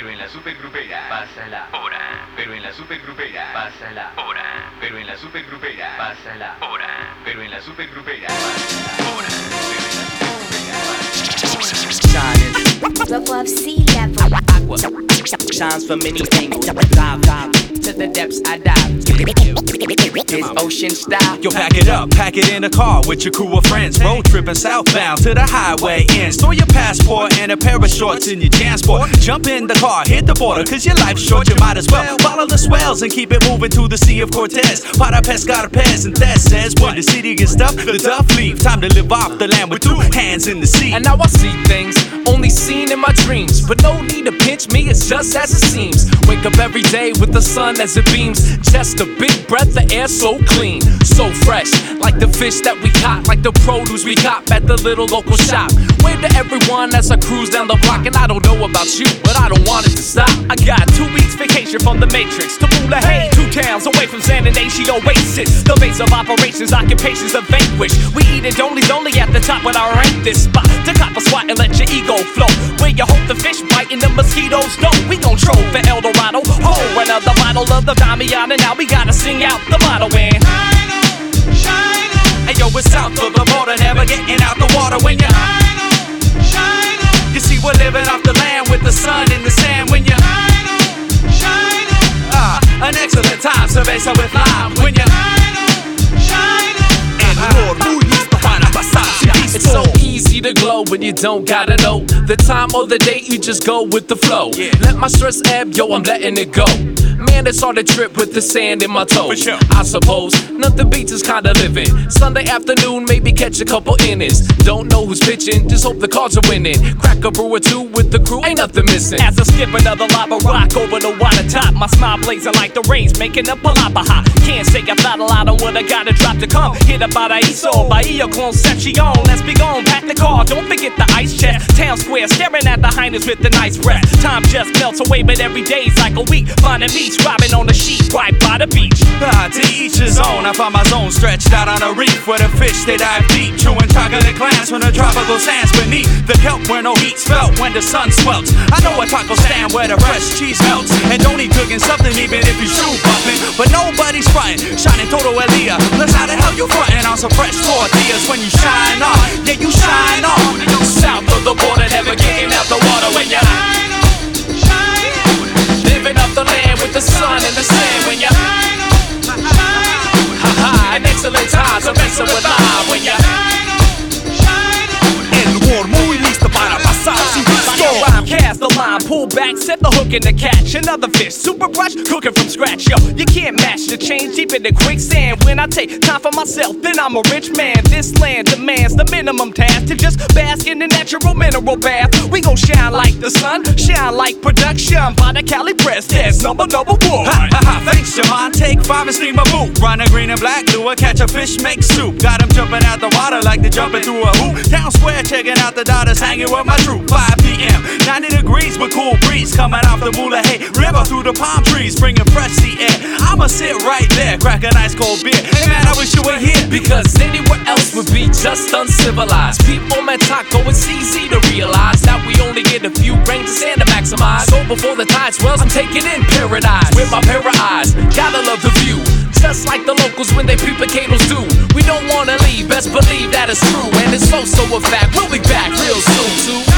pero en la supergrupera pasa la hora. Pero en la supergrupera pasa la hora. Pero en la supergrupera pasa la hora. Pero en la supergrupera pasa la hora. Pero en la supergrupera pasa la hora. Above sea level. Aqua shines from many angles. Dive to the depths I dive. This ocean style. Yo, pack it in a car with your crew of friends. Road tripping southbound to the highway end. Store your passport and a pair of shorts in your JanSport. Jump in the car, hit the border, cause your life's short, you might as well follow the swells and keep it moving to the Sea of Cortez. Para pescar pez, and that says when the city gets stuffed, the duff leave. Time to live off the land with two hands in the sea. And now I see things only seen in my dreams, but no need to pinch me, it's just as it seems. Wake up every day with the sun as it beams. Just a big breath of air, so clean, so fresh, like the fish that we caught, like the produce we cop at the little local shop. Wave to everyone as I cruise down the block, and I don't know about you, but I don't want it to stop. I got 2 weeks vacation from the Matrix to Bula, hey, 2 towns away from San Ignacio Oasis. The base of operations, occupations of vanquish. We eat it only at the top when I rank this spot. To cop a swat and let your ego flow. Where you hope the fish bite and the mosquitoes don't. We gon' troll for El Dorado. Oh, another bottle of the Damian, and now we gotta sing out the motto in. Shine on. Hey yo, it's south of the border, never getting out the water when you shine on. You see, we're living off the land with the sun in the sand when you shine on. An excellent time, cerveza with lime when you shine on. El humor muy listo para pasar sin visto. It's so easy to glow when you don't gotta know the time or the date, you just go with the flow. Let my stress ebb, yo, I'm letting it go. Man, it's hard to trip with the sand in my toes. Sure. I suppose nothing beats is kinda living. Sunday afternoon, maybe catch a couple innings. Don't know who's pitching, just hope the cards are winning. Crack a brew or two with the crew, ain't nothing missing. As I skip another lava rock over the water top, my smile blazing like the rays, making a palapa hot. Can't say I thought a lot on what I gotta drop to come. Hit a paraíso, Bahia Concepcion. Let's be gone, pack the car, don't forget the ice chest. Town square, staring at the highness with the nice breath. Time just melts away, but every day's like a week. Finding beach, robbing on the sheet, right by the beach. To each his own, I find my zone stretched out on a reef where the fish they dive deep, chewing chocolate clams from the tropical sands beneath the kelp where no heat's felt when the sun swelts. I know a taco stand where the fresh cheese melts, and don't eat cooking something even if you shoe bumping. But nobody's frontin', shining todo el dia. Plus how the hell you frontin' on some fresh tortillas when you shine on? Yeah, you shine on. South of the border, never getting out the water when you shine on. living off the land with the sun and the sand when you an excellent time, so messing with love when you El humor muy listo para pasar sin visto. Rhyme, cast the line, pull back, set the hook in the catch. Another fish, super brush, cooking from scratch. Yo, you can't match the change deep in the quicksand. When I take time for myself, then I'm a rich man. This land demands the minimum task to just bask in the natural mineral bath. We gon' shine like the sun, shine like production. By the Cali Press, that's number one. Thanks, Jaman. Take 5 and steam a boot. Run a green and black lure, catch a fish, make soup. Got them jumping out the water like they're jumping through a hoop. Town square, checking out the daughters, hanging with my troop. 5 p.m., 90 degrees with cool breeze coming off the Mula Hay River through the palm trees, bringing fresh sea air. I'ma sit right there, crack a nice cold beer. Hey man, I wish you were here, because anywhere else would be just uncivilized. People met taco, it's easy to realize that we only get a few grains of sand to maximize. So before the tide swells, I'm taking in paradise with my pair of eyes. Gotta love the view, just like the locals when they prepacados do. We don't wanna leave, best believe that it's true, and it's also a fact. We'll be back real soon too.